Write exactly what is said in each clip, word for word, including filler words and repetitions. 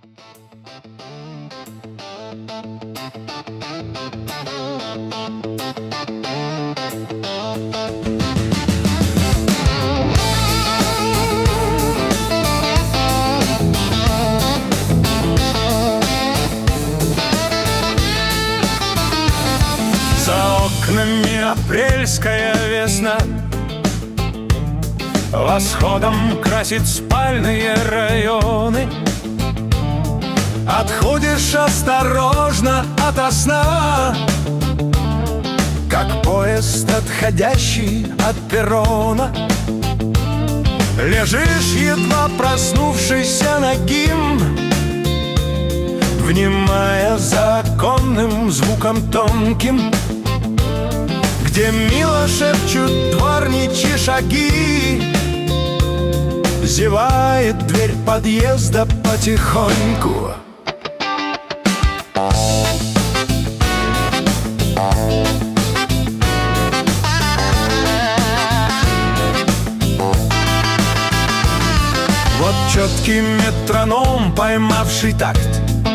За окнами апрельская весна восходом красит спальные районы. Отходишь осторожно ото сна, как поезд, отходящий от перрона. Лежишь, едва проснувшийся нагим, внимая законным звуком тонким, где мило шепчут дворничьи шаги. Зевает дверь подъезда потихоньку. Вот четкий метроном, поймавший такт,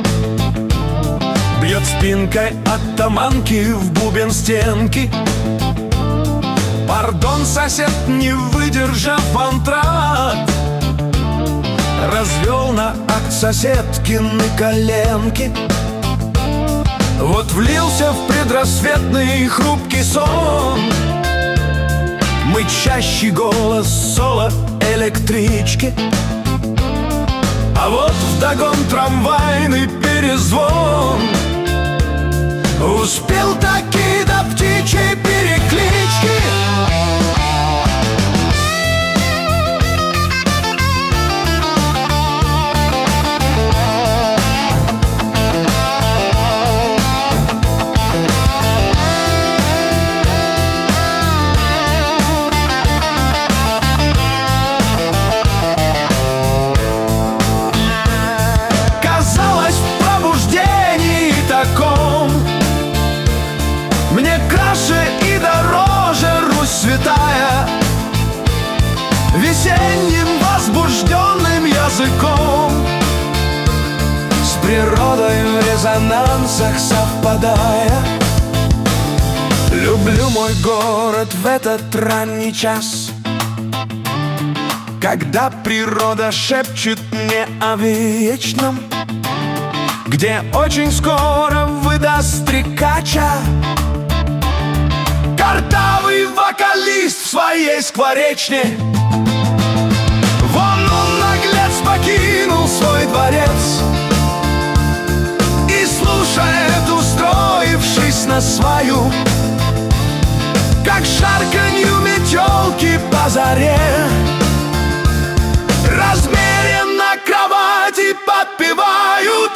бьет спинкой оттаманки в бубен стенки. Пардон, сосед, не выдержав антракт, развел на акт соседкины коленки. Вот влился в предрассветный хрупкий сон мычащий голос соло электрички. А вот вдогон трамвайный перезвон успел таки до птичьей переклички. Мне краше и дороже Русь святая, весенним возбужденным языком, с природой в резонансах совпадая. Люблю мой город в этот ранний час, когда природа шепчет мне о вечном, где очень скоро выдаст стрекача картавый вокалист в своей скворечне. Вон он, наглец, покинул свой дворец и слушает, устроившись на свою, как шарканью метелки по заре, размеренно кровати подпевают.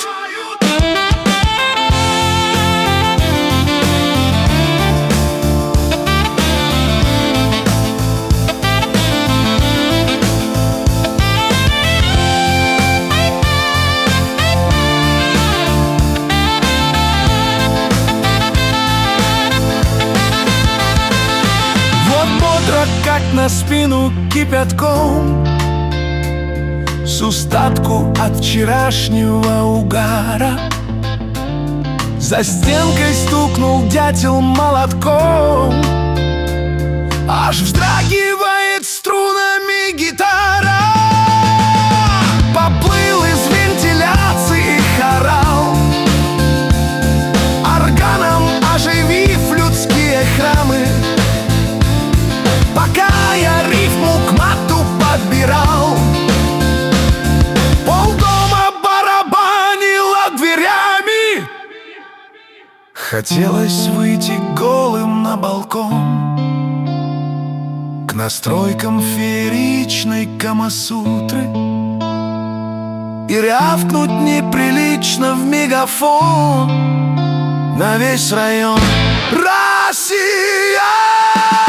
Как на спину кипятком, с устатку от вчерашнего угара, за стенкой стукнул дятел молотком, аж вздрагивает струнами гитара. Поплыл из вентиляции хорал, органом оживив людские храмы. Пока я рифму к мату подбирал, полдома барабанило дверями. Хотелось выйти голым на балкон к настройкам фееричной камасутры и рявкнуть неприлично в мегафон на весь район: Россия!